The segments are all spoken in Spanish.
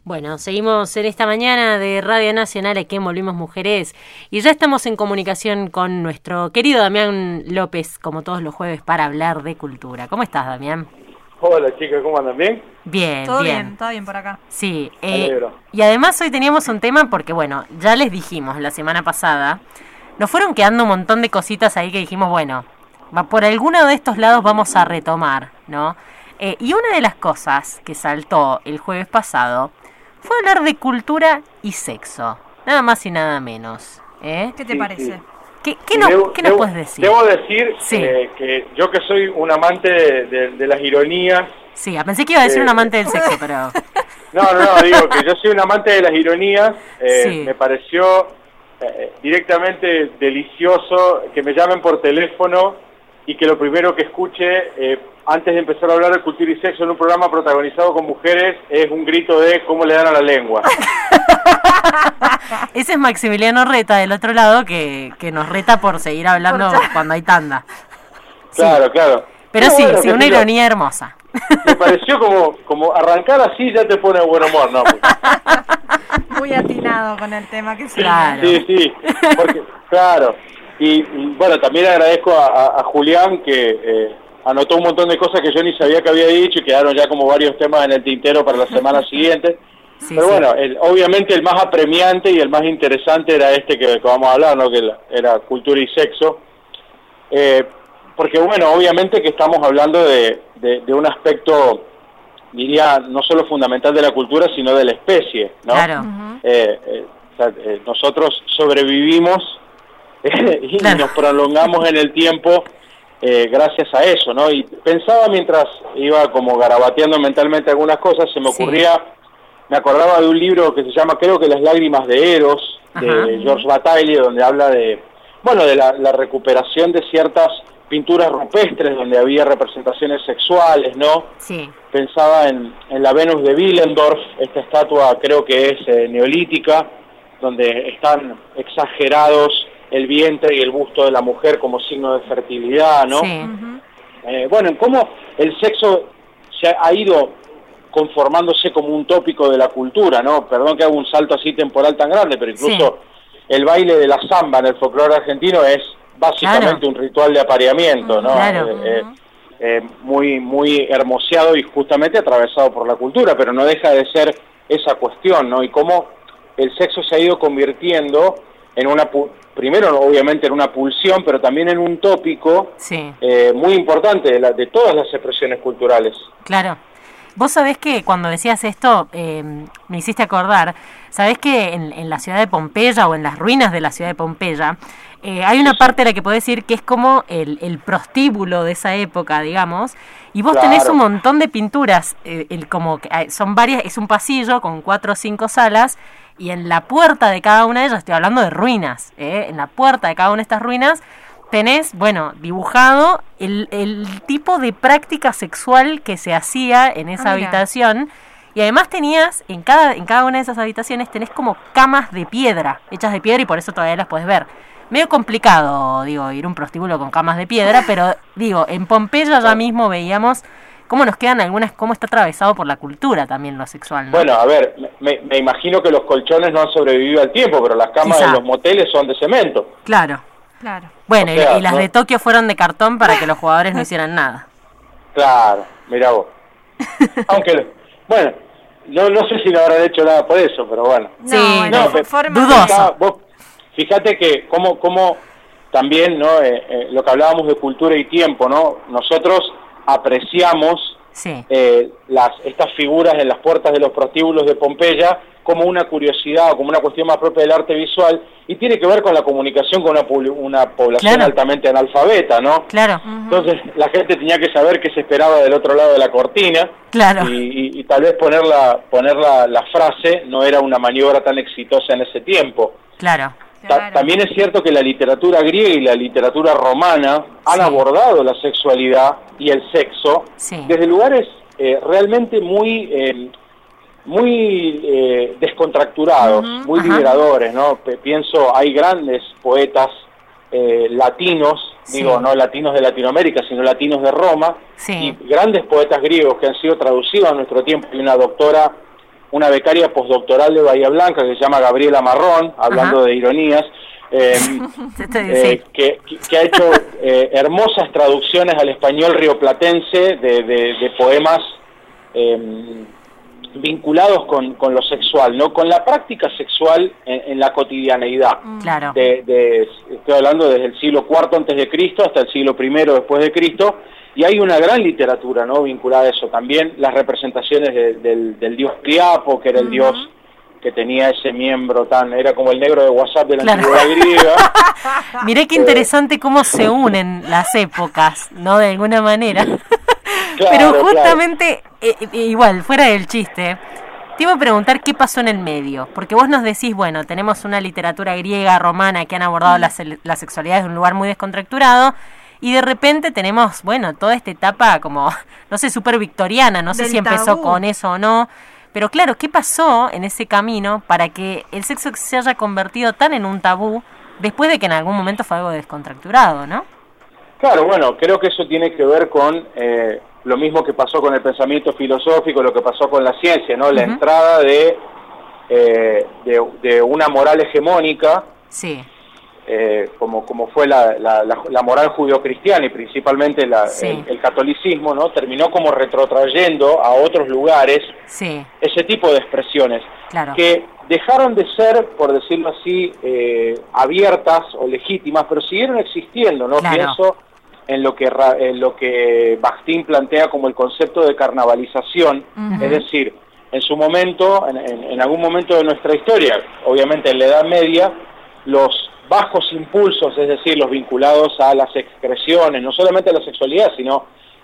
Bueno, seguimos en esta mañana de Radio Nacional, aquí en Volvimos Mujeres, y ya estamos en comunicación con nuestro querido Damián López, como todos los jueves, para hablar de cultura. ¿Cómo estás, Damián? Hola, chicas, ¿cómo andan? ¿Bien? Bien, todo bien por acá. Sí, alegro. Y además hoy teníamos un tema porque, bueno, ya les dijimos la semana pasada, nos fueron quedando un montón de cositas ahí que dijimos, bueno, por alguno de estos lados vamos a retomar, ¿no? Y una de las cosas que saltó el jueves pasado fue hablar de cultura y sexo, nada más y nada menos. ¿Qué te parece? Sí. ¿Qué nos puedes decir? Debo decir sí. Que yo que soy un amante de las ironías... Sí, pensé que iba a decir un amante del sexo, pero... No, digo que yo soy un amante de las ironías. Sí. Me pareció directamente delicioso que me llamen por teléfono y que lo primero que escuche... antes de empezar a hablar de cultura y sexo en un programa protagonizado con mujeres, es un grito de cómo le dan a la lengua. Ese es Maximiliano Reta, del otro lado, que nos reta por seguir hablando cuando hay tanda. Claro, sí. claro. Pero bueno, sí, una ironía hermosa. Me pareció como arrancar así ya te pone buen humor, ¿no? Muy atinado con el tema que se claro. Sí, porque, claro. Y bueno, también agradezco a Julián que... anotó un montón de cosas que yo ni sabía que había dicho y quedaron ya como varios temas en el tintero para la semana siguiente. Sí, pero bueno, obviamente el más apremiante y el más interesante era este que vamos a hablar, ¿no? Que era cultura y sexo. Porque bueno, obviamente que estamos hablando de un aspecto, diría, no solo fundamental de la cultura, sino de la especie, ¿no? Claro. Nosotros sobrevivimos y nos prolongamos en el tiempo gracias a eso, ¿no? Y pensaba mientras iba como garabateando mentalmente algunas cosas, se me ocurría, me acordaba de un libro que se llama, creo que Las lágrimas de Eros, de Georges Bataille, donde habla de, bueno, de la recuperación de ciertas pinturas rupestres donde había representaciones sexuales, ¿no? Sí. Pensaba en la Venus de Willendorf, esta estatua creo que es neolítica, donde están exagerados el vientre y el busto de la mujer como signo de fertilidad, ¿no? Sí. Bueno, cómo el sexo se ha ido conformándose como un tópico de la cultura, ¿no? Perdón que haga un salto así temporal tan grande, pero incluso el baile de la samba en el folclore argentino es básicamente un ritual de apareamiento, ¿no? Claro. Muy hermoseado y justamente atravesado por la cultura, pero no deja de ser esa cuestión, ¿no? Y cómo el sexo se ha ido convirtiendo en primero obviamente en una pulsión, pero también en un tópico muy importante de todas las expresiones culturales. Claro. Vos sabés que cuando decías esto, me hiciste acordar, sabés que en la ciudad de Pompeya o en las ruinas de la ciudad de Pompeya, hay una parte de la que podés decir que es como el prostíbulo de esa época, digamos, y vos tenés un montón de pinturas, son varias, es un pasillo con 4 o 5 salas, y en la puerta de cada una de ellas, estoy hablando de ruinas, en la puerta de cada una de estas ruinas tenés, bueno, dibujado el tipo de práctica sexual que se hacía en esa habitación, y además tenías, en cada una de esas habitaciones tenés como camas de piedra, hechas de piedra, y por eso todavía las podés ver. Medio complicado, digo, ir a un prostíbulo con camas de piedra, pero digo, en Pompeya ya mismo veíamos cómo nos quedan cómo está atravesado por la cultura también lo sexual, ¿no? Bueno, a ver, me imagino que los colchones no han sobrevivido al tiempo, pero las camas de los moteles son de cemento. Claro. Bueno, y las de Tokio fueron de cartón para que los jugadores no hicieran nada. Claro, mirá vos. Aunque, bueno, no sé si no habrán hecho nada por eso, pero bueno. Dudoso. Vos fíjate que cómo también, ¿no? Lo que hablábamos de cultura y tiempo, ¿no? Nosotros apreciamos estas figuras en las puertas de los prostíbulos de Pompeya como una curiosidad o como una cuestión más propia del arte visual, y tiene que ver con la comunicación con una población altamente analfabeta, ¿no? Claro. Entonces la gente tenía que saber qué se esperaba del otro lado de la cortina, y tal vez poner la frase no era una maniobra tan exitosa en ese tiempo. Claro. También es cierto que la literatura griega y la literatura romana han abordado la sexualidad y el sexo desde lugares realmente muy descontracturados, muy liberadores, ¿no? Pienso, hay grandes poetas latinos, no latinos de Latinoamérica, sino latinos de Roma, y grandes poetas griegos que han sido traducidos a nuestro tiempo, y una doctora una becaria postdoctoral de Bahía Blanca que se llama Gabriela Marrón, hablando de ironías, que ha hecho hermosas traducciones al español rioplatense de poemas vinculados con lo sexual, ¿no? Con la práctica sexual en la cotidianeidad. Claro. Estoy hablando desde el siglo IV antes de Cristo hasta el siglo I después de Cristo, y hay una gran literatura, ¿no?, vinculada a eso. También las representaciones del dios Priapo, que era el dios que tenía ese miembro era como el negro de WhatsApp de la antigüedad griega. Miré qué interesante cómo se unen las épocas, ¿no?, de alguna manera. Claro, pero justamente, igual, fuera del chiste, te iba a preguntar qué pasó en el medio, porque vos nos decís, bueno, tenemos una literatura griega, romana, que han abordado la sexualidad desde un lugar muy descontracturado, y de repente tenemos, bueno, toda esta etapa como, no sé, súper victoriana, no sé si empezó con eso o no, pero claro, ¿qué pasó en ese camino para que el sexo se haya convertido tan en un tabú, después de que en algún momento fue algo descontracturado, ¿no? Claro, bueno, creo que eso tiene que ver con lo mismo que pasó con el pensamiento filosófico, lo que pasó con la ciencia, ¿no? La entrada de una moral hegemónica, sí, como fue la moral judio-cristiana y principalmente el catolicismo, ¿no? Terminó como retrotrayendo a otros lugares ese tipo de expresiones, que dejaron de ser, por decirlo así, abiertas o legítimas, pero siguieron existiendo, ¿no? Pienso en lo que Bakhtin plantea como el concepto de carnavalización, es decir, en su momento, en algún momento de nuestra historia, obviamente en la Edad Media, los bajos impulsos, es decir, los vinculados a las excreciones, no solamente a la sexualidad, sino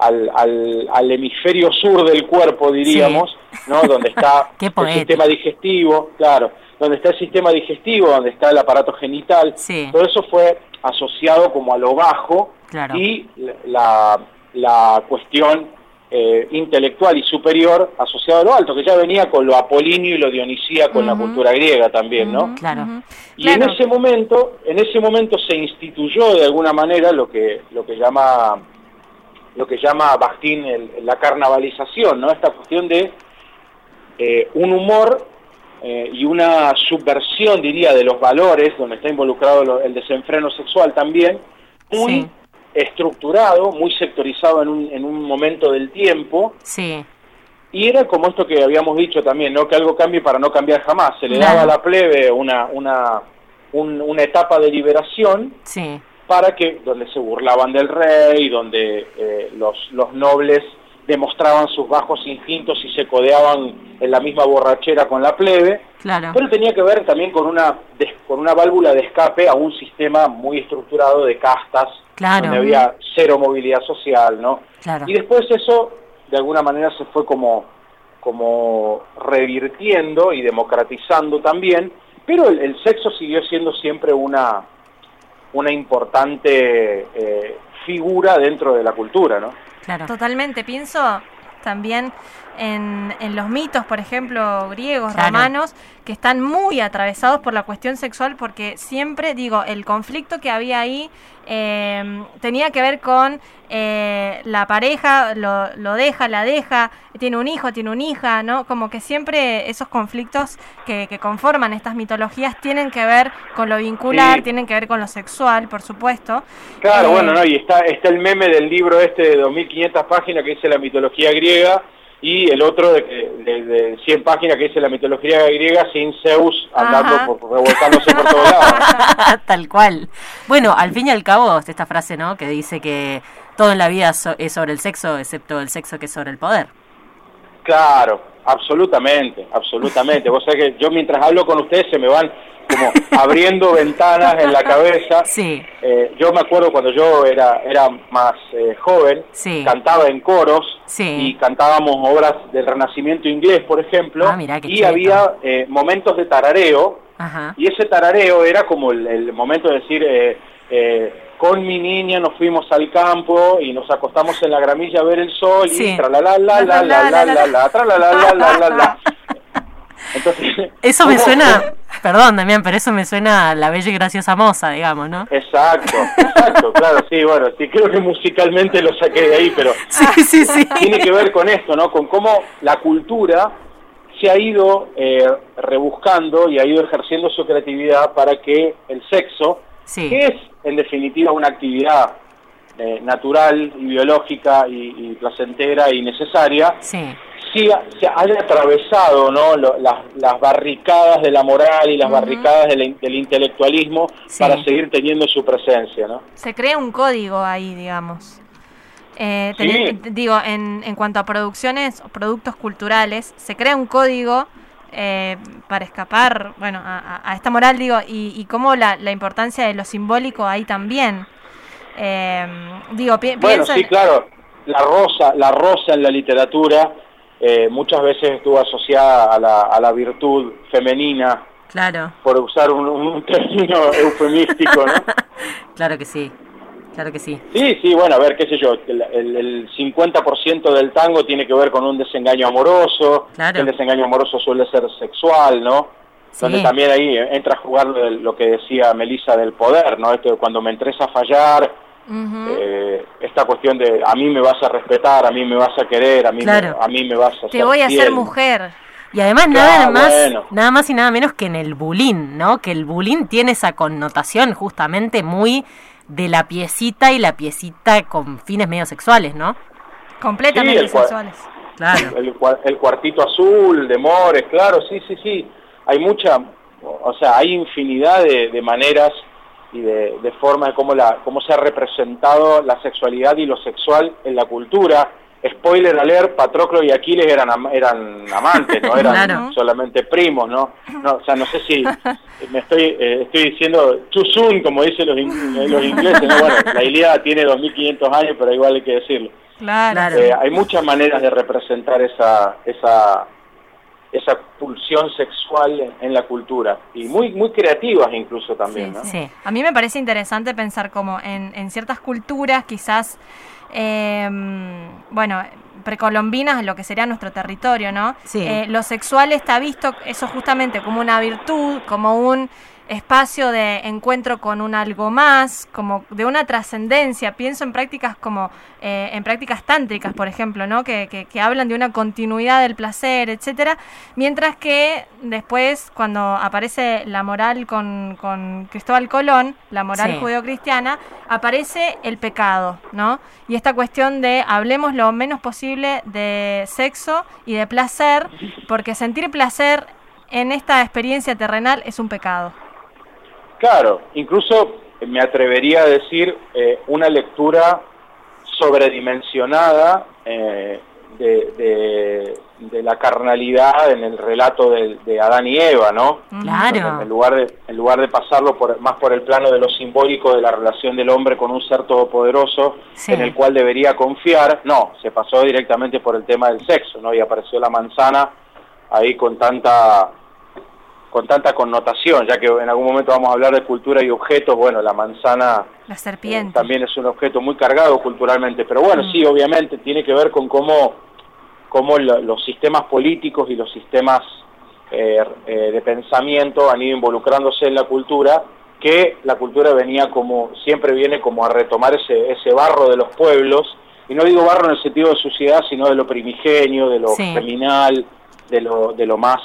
al hemisferio sur del cuerpo, diríamos, ¿no? Donde está el sistema digestivo, donde está el sistema digestivo, donde está el aparato genital, todo eso fue asociado como a lo bajo, y la cuestión intelectual y superior asociado a lo alto, que ya venía con lo apolíneo y lo dionisíaco en la cultura griega también, ¿no? Y en ese momento se instituyó de alguna manera lo que llama Bakhtin la carnavalización, ¿no? Esta cuestión de un humor y una subversión, diría, de los valores, donde está involucrado el desenfreno sexual también, muy estructurado, muy sectorizado en un momento del tiempo, y era como esto que habíamos dicho también, ¿no? Que algo cambie para no cambiar jamás. Se le daba a la plebe una etapa de liberación, para que, donde se burlaban del rey, donde los nobles demostraban sus bajos instintos y se codeaban en la misma borrachera con la plebe, pero tenía que ver también con una válvula de escape a un sistema muy estructurado de castas, donde había cero movilidad social, ¿no? Y después eso, de alguna manera, se fue como revirtiendo y democratizando también, pero el sexo siguió siendo siempre una importante figura dentro de la cultura, ¿no? Totalmente, pienso también en los mitos, por ejemplo, griegos, romanos, que están muy atravesados por la cuestión sexual, porque siempre, digo, el conflicto que había ahí tenía que ver con la pareja, lo deja, la deja, tiene un hijo, tiene una hija, ¿no? Como que siempre esos conflictos que conforman estas mitologías tienen que ver con lo vincular, tienen que ver con lo sexual, por supuesto. Claro, bueno, ¿no? Y está el meme del libro de 2500 páginas que dice la mitología griega, y el otro de 100 páginas que dice la mitología griega sin Zeus andando revolcándose por todos lados. Tal cual. Bueno, al fin y al cabo, esta frase, ¿no?, que dice que todo en la vida es sobre el sexo, excepto el sexo que es sobre el poder. Claro, absolutamente. Vos sabés que yo mientras hablo con ustedes se me van como abriendo ventanas en la cabeza. Yo me acuerdo cuando yo era más joven, cantaba en coros y cantábamos obras del Renacimiento inglés, por ejemplo, y había momentos de tarareo, y ese tarareo era como el momento de decir, con mi niña nos fuimos al campo y nos acostamos en la gramilla a ver el sol y tralalala, tralalala. Entonces, eso me suena, perdón Damián, pero eso me suena a La Bella y Graciosa Moza, digamos, ¿no? Exacto, claro, bueno, creo que musicalmente lo saqué de ahí, pero sí. Tiene que ver con esto, ¿no? Con cómo la cultura se ha ido rebuscando y ha ido ejerciendo su creatividad para que el sexo, sí, que es en definitiva una actividad natural y biológica y placentera y necesaria, sí, se haya atravesado, ¿no?, las barricadas de la moral y las barricadas del intelectualismo, sí, para seguir teniendo su presencia, ¿no? Se crea un código ahí, digamos. Sí. Digo, en cuanto a producciones o productos culturales, se crea un código para escapar, bueno, a esta moral, digo, y cómo la importancia de lo simbólico ahí también. Digo, Bueno, pienso sí, claro, la rosa en la literatura muchas veces estuvo asociada a la virtud femenina, claro, por usar un término eufemístico, ¿no? claro que sí, claro que sí. Sí, bueno, a ver, qué sé yo, el 50% del tango tiene que ver con un desengaño amoroso, Claro. el desengaño amoroso suele ser sexual, ¿no? Sí. Donde también ahí entra a jugar lo que decía Melissa del poder, ¿no? Esto de cuando me entres a fallar, esta cuestión de a mí me vas a respetar, a mí me vas a querer, a mí, Claro. a mí me vas a te ser voy a fiel. hacer mujer. Y además Claro, bueno. nada más y nada menos que en el bullying, ¿no? Que el bullying tiene esa connotación justamente muy de la piecita y la piecita con fines medio sexuales, ¿no? Completamente Sí, sexuales. Claro. El cuartito azul de Mores, claro, sí. Hay hay infinidad de maneras y de formas de cómo se ha representado la sexualidad y lo sexual en la cultura. Spoiler alert, Patroclo y Aquiles eran amantes, no eran Claro. solamente primos, ¿no? O sea, no sé si me estoy diciendo too soon, como dicen los ingleses, ¿no? Bueno, la Ilíada tiene 2500 años, pero igual hay que decirlo. Claro. Hay muchas maneras de representar esa pulsión sexual en la cultura, y muy creativas incluso también, ¿no? Sí. A mí me parece interesante pensar como en ciertas culturas, quizás, bueno, precolombinas, lo que sería nuestro territorio, ¿no? Sí. Lo sexual está visto, eso justamente, como una virtud, como un espacio de encuentro con un algo más, como de una trascendencia. Pienso en prácticas como en prácticas tántricas, por ejemplo, ¿no? Que hablan de una continuidad del placer, etcétera, mientras que después, cuando aparece la moral con Cristóbal Colón, la moral Sí. judeocristiana, aparece el pecado, ¿no? Y esta cuestión de hablemos lo menos posible de sexo y de placer, porque sentir placer en esta experiencia terrenal es un pecado. Claro, incluso me atrevería a decir una lectura sobredimensionada de la carnalidad en el relato de Adán y Eva, ¿no? Claro. En lugar de pasarlo más por el plano de lo simbólico de la relación del hombre con un ser todopoderoso, Sí. en el cual debería confiar, no, se pasó directamente por el tema del sexo, ¿no? Y apareció la manzana ahí con tanta connotación, ya que en algún momento vamos a hablar de cultura y objetos. Bueno, la manzana La serpiente. también es un objeto muy cargado culturalmente, pero bueno, sí, obviamente tiene que ver con cómo los sistemas políticos y los sistemas de pensamiento han ido involucrándose en la cultura, que la cultura siempre viene como a retomar ese barro de los pueblos, y no digo barro en el sentido de suciedad, sino de lo primigenio, de lo Sí. criminal, de lo más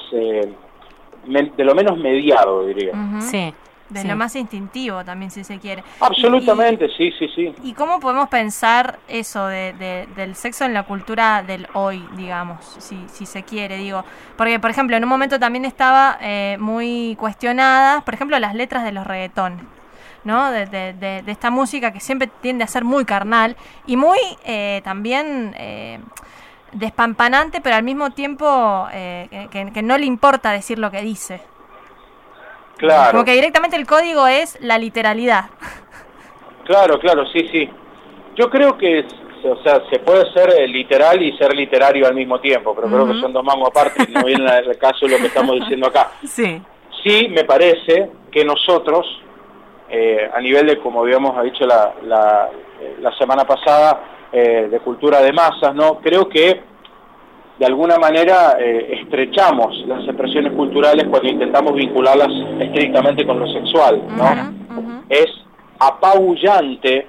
de lo menos mediado, diría. Ujú. Sí. De Sí. lo más instintivo también, si se quiere. Absolutamente, sí. ¿Y cómo podemos pensar eso del sexo en la cultura del hoy, digamos, si se quiere, digo? Porque, por ejemplo, en un momento también estaba muy cuestionada, por ejemplo, las letras de los reggaetones, ¿no? De esta música que siempre tiende a ser muy carnal y muy también despampanante, pero al mismo tiempo que no le importa decir lo que dice. Claro. Como que directamente el código es la literalidad. Claro, sí. Yo creo que, se puede ser literal y ser literario al mismo tiempo, pero creo que son dos mangos aparte, y no viene al caso lo que estamos diciendo acá. Sí. Sí, me parece que nosotros, a nivel de, como habíamos dicho la semana pasada, de cultura de masas, ¿no? Creo que de alguna manera estrechamos las expresiones culturales cuando intentamos vincularlas estrictamente con lo sexual, ¿no? Es apabullante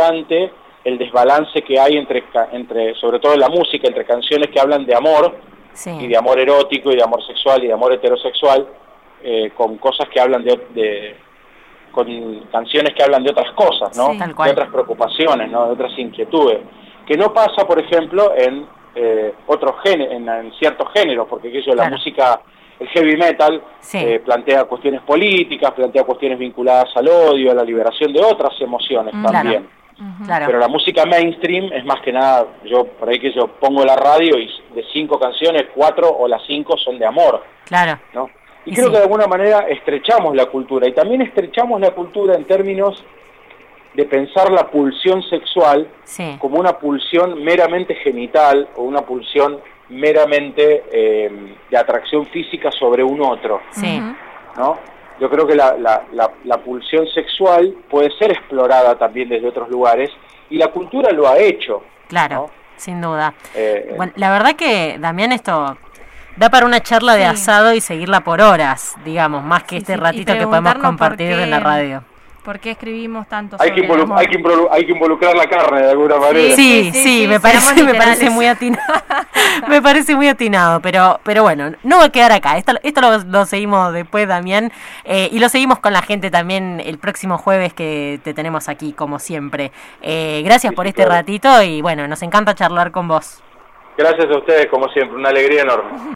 el desbalance que hay entre sobre todo en la música, entre canciones que hablan de amor Sí. y de amor erótico, y de amor sexual, y de amor heterosexual, con cosas que hablan con canciones que hablan de otras cosas, ¿no? Sí. Tal cual. De otras preocupaciones, ¿no? De otras inquietudes, que no pasa, por ejemplo, en otros en ciertos géneros, porque la Claro. música, el heavy metal, Sí. plantea cuestiones políticas, plantea cuestiones vinculadas al odio, a la liberación de otras emociones también. Claro. Pero la música mainstream es más que nada, por ahí que yo pongo la radio y de 5 canciones, 4 o las 5 son de amor, Claro. ¿no? Y Y creo sí. que de alguna manera estrechamos la cultura, y también estrechamos la cultura en términos de pensar la pulsión sexual Sí. como una pulsión meramente genital o una pulsión meramente de atracción física sobre un otro, Sí. ¿no? Yo creo que la pulsión sexual puede ser explorada también desde otros lugares, y la cultura lo ha hecho. Claro, ¿no? sin duda. Eh, Bueno, la verdad que, Damián, esto da para una charla de Sí. asado y seguirla por horas, digamos, más que Sí, este sí, y ratito que podemos preguntarnos compartir por qué- en la radio. ¿Por qué escribimos tanto hay, sobre que el amor? hay que involucrar la carne de alguna manera. Sí, sí, sí, sí, me seamos parece literales. muy atinado. Me parece muy atinado, pero bueno, no va a quedar acá. Esto lo seguimos después, Damián, y lo seguimos con la gente también el próximo jueves que te tenemos aquí, como siempre. Gracias Sí, por sí, este claro. ratito y bueno, nos encanta charlar con vos. Gracias a ustedes, como siempre, una alegría enorme.